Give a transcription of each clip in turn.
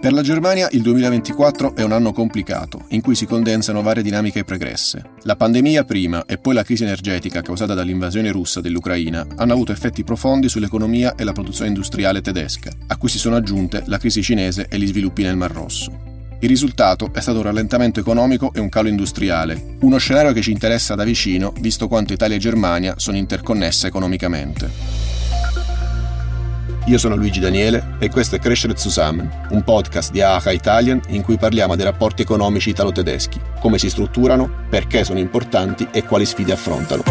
Per la Germania il 2024 è un anno complicato, in cui si condensano varie dinamiche pregresse. La pandemia prima e poi la crisi energetica causata dall'invasione russa dell'Ucraina hanno avuto effetti profondi sull'economia e la produzione industriale tedesca, a cui si sono aggiunte la crisi cinese e gli sviluppi nel Mar Rosso. Il risultato è stato un rallentamento economico e un calo industriale, uno scenario che ci interessa da vicino, visto quanto Italia e Germania sono interconnesse economicamente. Io sono Luigi Daniele e questo è Crescere Zusammen, un podcast di AHA Italian in cui parliamo dei rapporti economici italo-tedeschi, come si strutturano, perché sono importanti e quali sfide affrontano.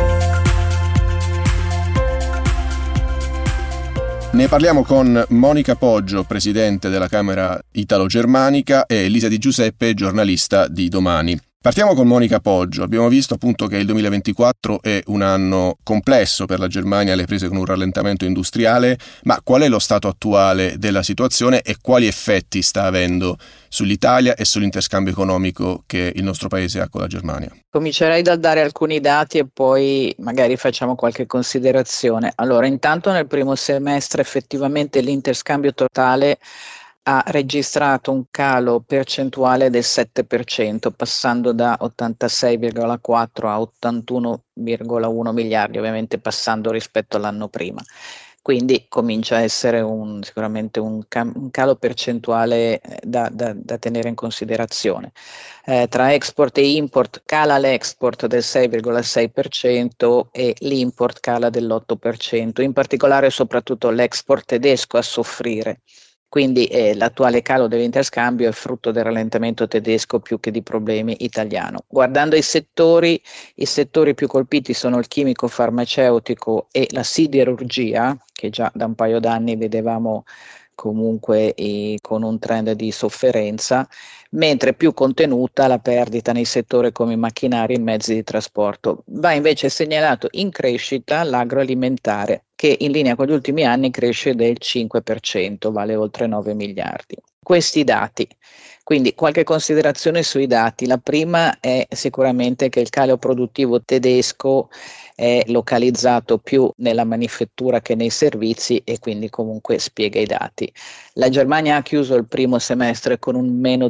Ne parliamo con Monica Poggio, presidente della Camera Italo-Germanica, e Elisa Di Giuseppe, giornalista di Domani. Partiamo con Monica Poggio. Abbiamo visto appunto che il 2024 è un anno complesso per la Germania, alle prese con un rallentamento industriale, ma qual è lo stato attuale della situazione e quali effetti sta avendo sull'Italia e sull'interscambio economico che il nostro paese ha con la Germania? Comincerei dal dare alcuni dati e poi magari facciamo qualche considerazione. Allora, intanto nel primo semestre effettivamente l'interscambio totale ha registrato un calo percentuale del 7%, passando da 86,4 a 81,1 miliardi, ovviamente passando rispetto all'anno prima. Quindi comincia a essere sicuramente un calo percentuale da tenere in considerazione. Tra export e import cala l'export del 6,6% e l'import cala dell'8%, in particolare soprattutto l'export tedesco a soffrire. Quindi l'attuale calo dell'interscambio è frutto del rallentamento tedesco più che di problemi italiano. Guardando i settori più colpiti sono il chimico farmaceutico e la siderurgia, che già da un paio d'anni vedevamo comunque con un trend di sofferenza, mentre più contenuta la perdita nei settori come i macchinari e i mezzi di trasporto. Va invece segnalato in crescita l'agroalimentare, che in linea con gli ultimi anni cresce del 5%, vale oltre 9 miliardi. Questi dati, quindi qualche considerazione sui dati. La prima è sicuramente che il calo produttivo tedesco è localizzato più nella manifattura che nei servizi e quindi comunque spiega i dati. La Germania ha chiuso il primo semestre con un meno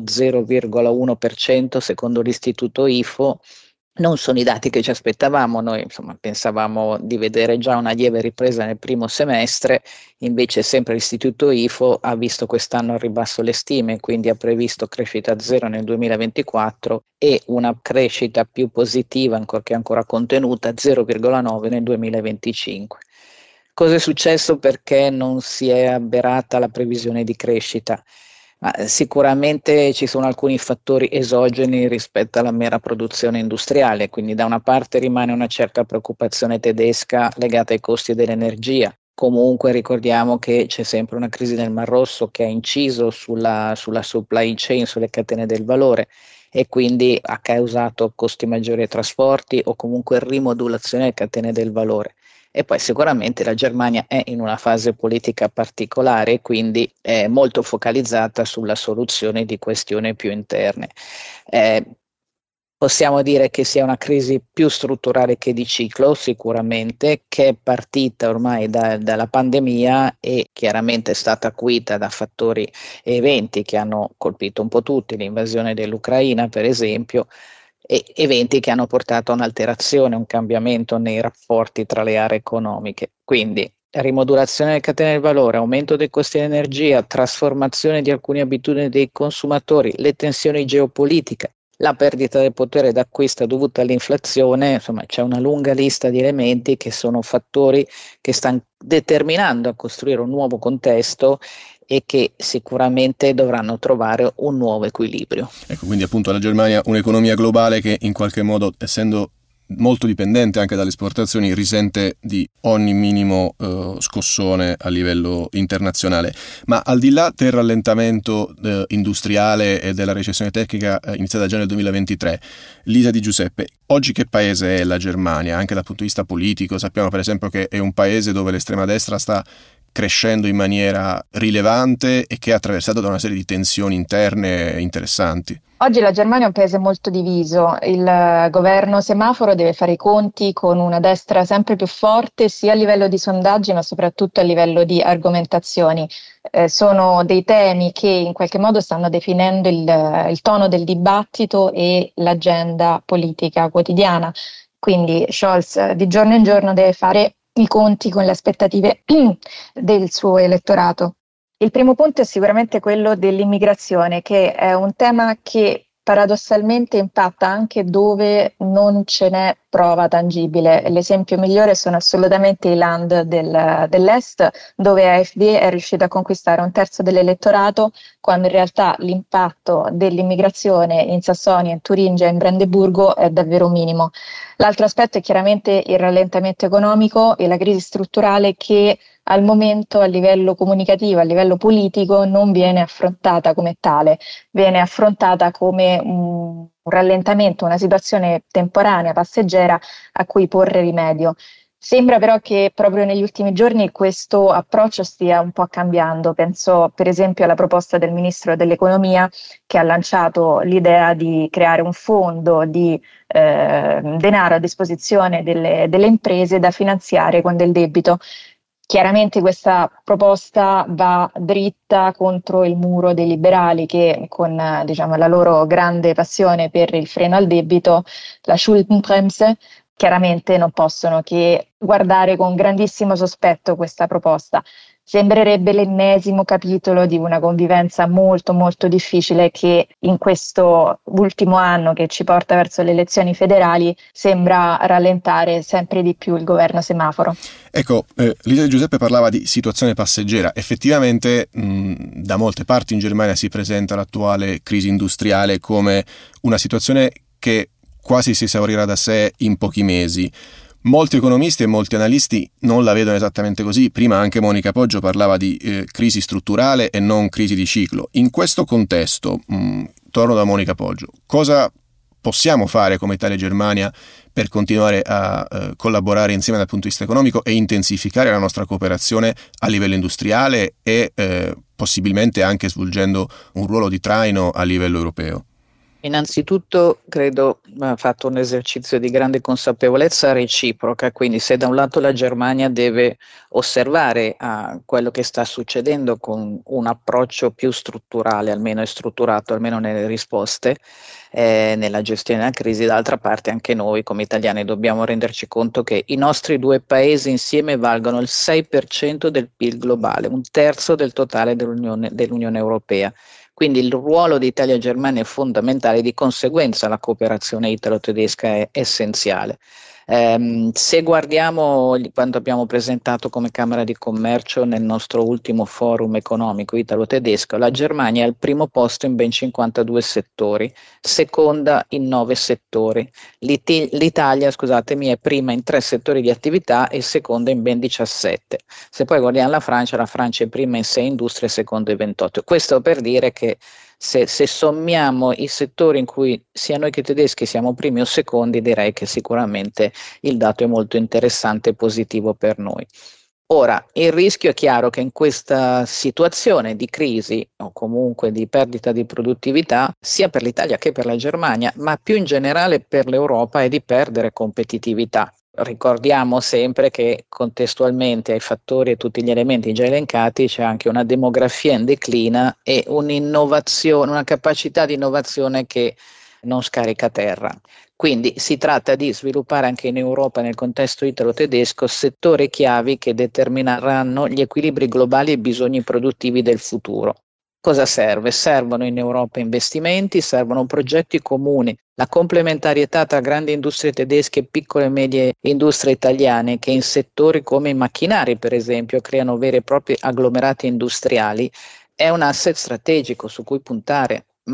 0,1% secondo l'istituto IFO. Non sono i dati che ci aspettavamo, noi pensavamo di vedere già una lieve ripresa nel primo semestre, invece sempre l'istituto IFO ha visto quest'anno al ribasso le stime, quindi ha previsto crescita zero nel 2024 e una crescita più positiva, ancorché ancora contenuta, 0,9 nel 2025. Cosa è successo? Perché non si è avverata la previsione di crescita? Ma sicuramente ci sono alcuni fattori esogeni rispetto alla mera produzione industriale, quindi da una parte rimane una certa preoccupazione tedesca legata ai costi dell'energia. Comunque ricordiamo che c'è sempre una crisi nel Mar Rosso che ha inciso sulla supply chain, sulle catene del valore, e quindi ha causato costi maggiori ai trasporti o comunque rimodulazione delle catene del valore. E poi sicuramente la Germania è in una fase politica particolare e quindi è molto focalizzata sulla soluzione di questioni più interne. Possiamo dire che sia una crisi più strutturale che di ciclo, sicuramente, che è partita ormai dalla pandemia e chiaramente è stata acuita da fattori e eventi che hanno colpito un po' tutti, l'invasione dell'Ucraina per esempio, e eventi che hanno portato a un'alterazione, un cambiamento nei rapporti tra le aree economiche. Quindi rimodulazione delle catene del valore, aumento dei costi dell'energia, trasformazione di alcune abitudini dei consumatori, le tensioni geopolitiche, la perdita del potere d'acquisto dovuta all'inflazione, insomma c'è una lunga lista di elementi che sono fattori che stanno determinando a costruire un nuovo contesto e che sicuramente dovranno trovare un nuovo equilibrio. Ecco, quindi appunto la Germania un'economia globale che in qualche modo, essendo molto dipendente anche dalle esportazioni, risente di ogni minimo scossone a livello internazionale. Ma al di là del rallentamento industriale e della recessione tecnica iniziata già nel 2023, Lisa Di Giuseppe, oggi che paese è la Germania, anche dal punto di vista politico? Sappiamo per esempio che è un paese dove l'estrema destra sta crescendo in maniera rilevante e che è attraversato da una serie di tensioni interne interessanti. Oggi la Germania è un paese molto diviso, il governo semaforo deve fare i conti con una destra sempre più forte sia a livello di sondaggi ma soprattutto a livello di argomentazioni. Sono dei temi che in qualche modo stanno definendo il tono del dibattito e l'agenda politica quotidiana. Quindi Scholz di giorno in giorno deve fare i conti con le aspettative del suo elettorato. Il primo punto è sicuramente quello dell'immigrazione, che è un tema che paradossalmente impatta anche dove non ce n'è prova tangibile. L'esempio migliore sono assolutamente i land dell'Est, dove AfD è riuscita a conquistare un terzo dell'elettorato, quando in realtà l'impatto dell'immigrazione in Sassonia, in Turingia e in Brandeburgo è davvero minimo. L'altro aspetto è chiaramente il rallentamento economico e la crisi strutturale che al momento a livello comunicativo, a livello politico non viene affrontata come tale, viene affrontata come un rallentamento, una situazione temporanea, passeggera a cui porre rimedio. Sembra però che proprio negli ultimi giorni questo approccio stia un po' cambiando. Penso per esempio alla proposta del Ministro dell'Economia che ha lanciato l'idea di creare un fondo di denaro a disposizione delle imprese da finanziare con del debito. Chiaramente questa proposta va dritta contro il muro dei liberali che con la loro grande passione per il freno al debito, la Schuldenbremse, chiaramente non possono che guardare con grandissimo sospetto questa proposta. Sembrerebbe l'ennesimo capitolo di una convivenza molto molto difficile che in questo ultimo anno che ci porta verso le elezioni federali sembra rallentare sempre di più il governo semaforo. Ecco, Lisa Di Giuseppe parlava di situazione passeggera. Effettivamente da molte parti in Germania si presenta l'attuale crisi industriale come una situazione che quasi si esaurirà da sé in pochi mesi. Molti economisti e molti analisti non la vedono esattamente così. Prima anche Monica Poggio parlava di crisi strutturale e non crisi di ciclo. In questo contesto, torno da Monica Poggio, cosa possiamo fare come Italia e Germania per continuare a collaborare insieme dal punto di vista economico e intensificare la nostra cooperazione a livello industriale e possibilmente anche svolgendo un ruolo di traino a livello europeo? Innanzitutto credo ha fatto un esercizio di grande consapevolezza reciproca, quindi se da un lato la Germania deve osservare quello che sta succedendo con un approccio più strutturale, almeno è strutturato, almeno nelle risposte, nella gestione della crisi, d'altra parte anche noi come italiani dobbiamo renderci conto che i nostri due paesi insieme valgono il 6% del PIL globale, un terzo del totale dell'Unione Europea. Quindi il ruolo di Italia e Germania è fondamentale, di conseguenza la cooperazione italo-tedesca è essenziale. Se guardiamo quanto abbiamo presentato come Camera di Commercio nel nostro ultimo forum economico italo-tedesco, la Germania è al primo posto in ben 52 settori, seconda in 9 settori. L'Italia, scusatemi, è prima in 3 settori di attività e seconda in ben 17. Se poi guardiamo la Francia è prima in 6 industrie e seconda in 28. Questo per dire che se sommiamo i settori in cui sia noi che i tedeschi siamo primi o secondi, direi che sicuramente il dato è molto interessante e positivo per noi. Ora, il rischio è chiaro che in questa situazione di crisi o comunque di perdita di produttività, sia per l'Italia che per la Germania, ma più in generale per l'Europa, è di perdere competitività. Ricordiamo sempre che contestualmente ai fattori e tutti gli elementi già elencati c'è anche una demografia in declina e un'innovazione, una capacità di innovazione che non scarica terra. Quindi si tratta di sviluppare anche in Europa, nel contesto italo-tedesco, settori chiavi che determineranno gli equilibri globali e i bisogni produttivi del futuro. Cosa serve? Servono in Europa investimenti, servono progetti comuni, la complementarietà tra grandi industrie tedesche e piccole e medie industrie italiane che in settori come i macchinari, per esempio, creano veri e propri agglomerati industriali, è un asset strategico su cui puntare, ma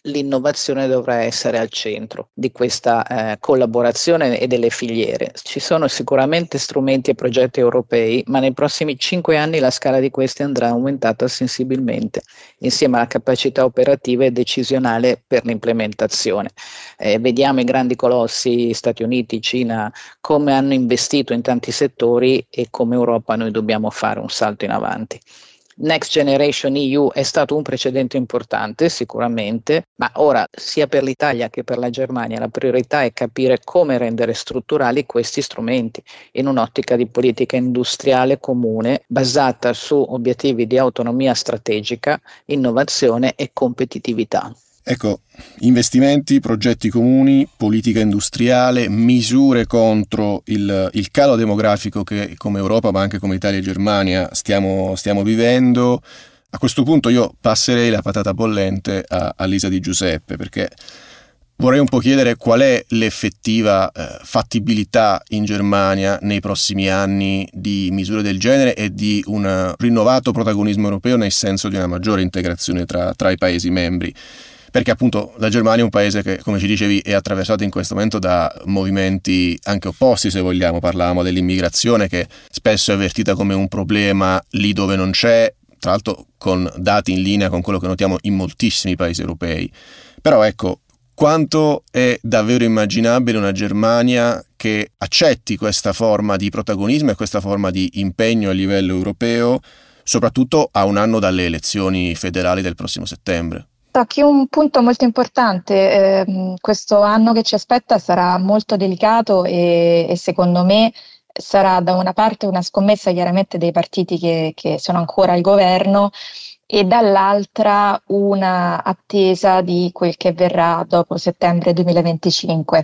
l'innovazione dovrà essere al centro di questa collaborazione e delle filiere. Ci sono sicuramente strumenti e progetti europei, ma nei prossimi 5 anni la scala di questi andrà aumentata sensibilmente, insieme alla capacità operativa e decisionale per l'implementazione. Vediamo i grandi colossi, Stati Uniti, Cina, come hanno investito in tanti settori e come Europa noi dobbiamo fare un salto in avanti. Next Generation EU è stato un precedente importante sicuramente, ma ora sia per l'Italia che per la Germania la priorità è capire come rendere strutturali questi strumenti in un'ottica di politica industriale comune basata su obiettivi di autonomia strategica, innovazione e competitività. Ecco, investimenti, progetti comuni, politica industriale, misure contro il calo demografico che come Europa, ma anche come Italia e Germania stiamo vivendo. A questo punto io passerei la patata bollente a Lisa Di Giuseppe, perché vorrei un po' chiedere qual è l'effettiva fattibilità in Germania nei prossimi anni di misure del genere e di un rinnovato protagonismo europeo nel senso di una maggiore integrazione tra i Paesi membri. Perché appunto la Germania è un paese che, come ci dicevi, è attraversato in questo momento da movimenti anche opposti, se vogliamo. Parlavamo dell'immigrazione, che spesso è avvertita come un problema lì dove non c'è, tra l'altro con dati in linea con quello che notiamo in moltissimi paesi europei. Però ecco, quanto è davvero immaginabile una Germania che accetti questa forma di protagonismo e questa forma di impegno a livello europeo, soprattutto a un anno dalle elezioni federali del prossimo settembre? Tocchi un punto molto importante. Questo anno che ci aspetta sarà molto delicato e secondo me sarà da una parte una scommessa chiaramente dei partiti che sono ancora al governo e dall'altra una attesa di quel che verrà dopo settembre 2025.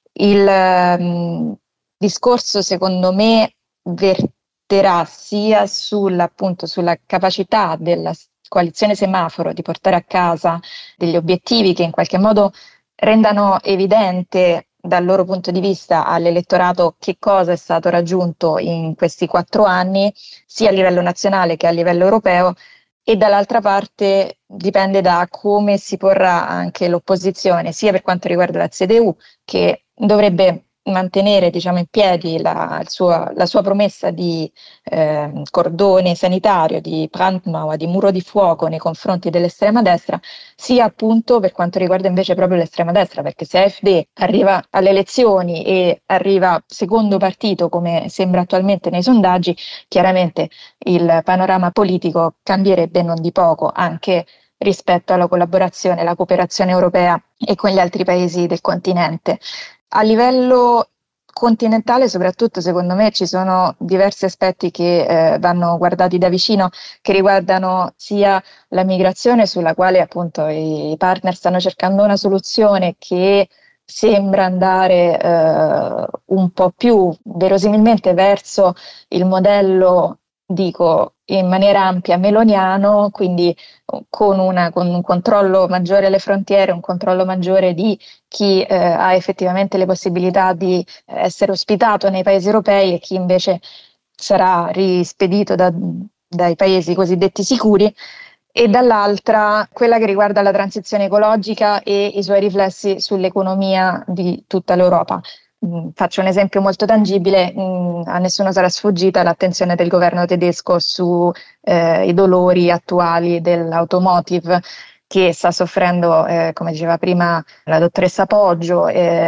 Il discorso secondo me verterà sia sulla capacità della coalizione semaforo di portare a casa degli obiettivi che in qualche modo rendano evidente dal loro punto di vista all'elettorato che cosa è stato raggiunto in questi 4 anni, sia a livello nazionale che a livello europeo, e dall'altra parte dipende da come si porrà anche l'opposizione, sia per quanto riguarda la CDU, che dovrebbe mantenere in piedi la sua promessa di cordone sanitario, di Brandmauer, di muro di fuoco nei confronti dell'estrema destra, sia appunto per quanto riguarda invece proprio l'estrema destra, perché se AfD arriva alle elezioni e arriva secondo partito come sembra attualmente nei sondaggi, chiaramente il panorama politico cambierebbe non di poco, anche rispetto alla collaborazione, alla cooperazione europea e con gli altri paesi del continente. A livello continentale, soprattutto, secondo me, ci sono diversi aspetti che vanno guardati da vicino, che riguardano sia la migrazione, sulla quale appunto i partner stanno cercando una soluzione che sembra andare un po' più verosimilmente verso il modello, dico in maniera ampia, meloniano, quindi con un controllo maggiore alle frontiere, un controllo maggiore di chi ha effettivamente le possibilità di essere ospitato nei paesi europei e chi invece sarà rispedito dai paesi cosiddetti sicuri, e dall'altra quella che riguarda la transizione ecologica e i suoi riflessi sull'economia di tutta l'Europa. Faccio un esempio molto tangibile, a nessuno sarà sfuggita l'attenzione del governo tedesco sui dolori attuali dell'automotive, che sta soffrendo, come diceva prima la dottoressa Poggio,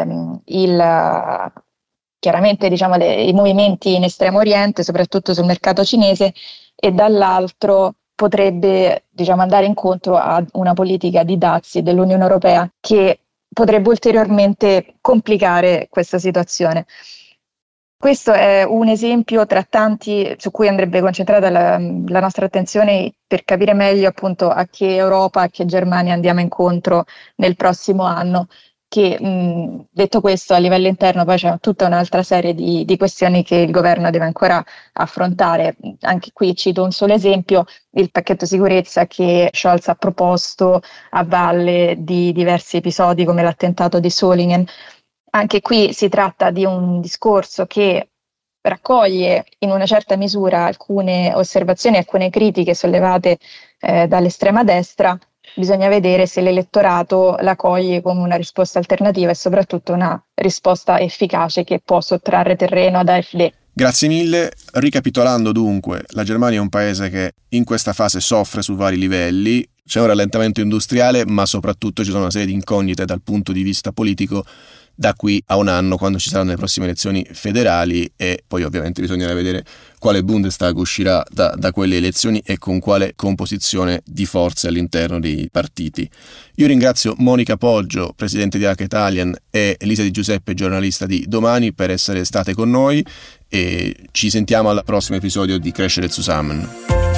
chiaramente i movimenti in Estremo Oriente, soprattutto sul mercato cinese, e dall'altro potrebbe andare incontro a una politica di dazi dell'Unione Europea che potrebbe ulteriormente complicare questa situazione. Questo è un esempio tra tanti su cui andrebbe concentrata la nostra attenzione per capire meglio appunto a che Europa, a che Germania andiamo incontro nel prossimo anno, che detto questo a livello interno poi c'è tutta un'altra serie di questioni che il governo deve ancora affrontare. Anche qui cito un solo esempio, il pacchetto sicurezza che Scholz ha proposto a valle di diversi episodi come l'attentato di Solingen. Anche qui si tratta di un discorso che raccoglie in una certa misura alcune osservazioni, alcune critiche sollevate dall'estrema destra, bisogna vedere se l'elettorato la coglie come una risposta alternativa e soprattutto una risposta efficace che può sottrarre terreno ad AfD. Grazie mille. Ricapitolando dunque, la Germania è un paese che in questa fase soffre su vari livelli, c'è un rallentamento industriale, ma soprattutto ci sono una serie di incognite dal punto di vista politico da qui a un anno, quando ci saranno le prossime elezioni federali, e poi ovviamente bisognerà vedere quale Bundestag uscirà da quelle elezioni e con quale composizione di forze all'interno dei partiti. Io ringrazio Monica Poggio, presidente di Hack Italian, e Elisa Di Giuseppe, giornalista di Domani, per essere state con noi, e ci sentiamo al prossimo episodio di Crescere Zusammen.